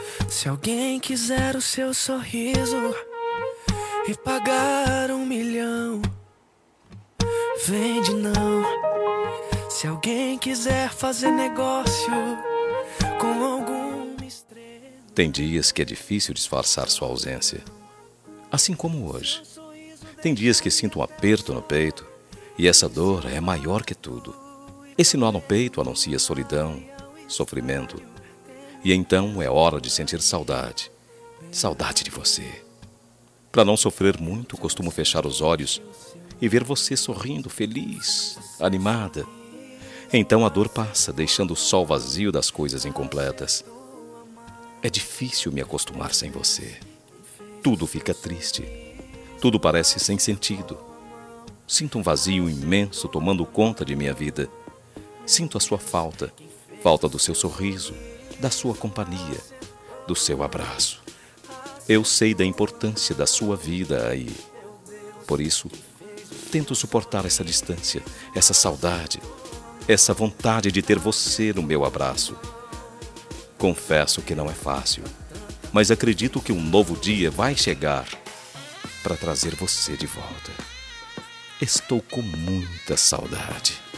Se alguém quiser o seu sorriso e pagar 1 milhão, vende não. Se alguém quiser fazer negócio com alguma estrela. Tem dias que é difícil disfarçar sua ausência, assim como hoje. Tem dias que sinto um aperto no peito e essa dor é maior que tudo. Esse nó no peito anuncia solidão, sofrimento. E então é hora de sentir saudade. Saudade de você. Para não sofrer muito, costumo fechar os olhos e ver você sorrindo, feliz, animada. Então a dor passa, deixando o sol vazio das coisas incompletas. É difícil me acostumar sem você. Tudo fica triste. Tudo parece sem sentido. Sinto um vazio imenso tomando conta de minha vida. Sinto a sua falta, falta do seu sorriso, da sua companhia, do seu abraço. Eu sei da importância da sua vida aí. Por isso, tento suportar essa distância, essa saudade, essa vontade de ter você no meu abraço. Confesso que não é fácil, mas acredito que um novo dia vai chegar para trazer você de volta. Estou com muita saudade.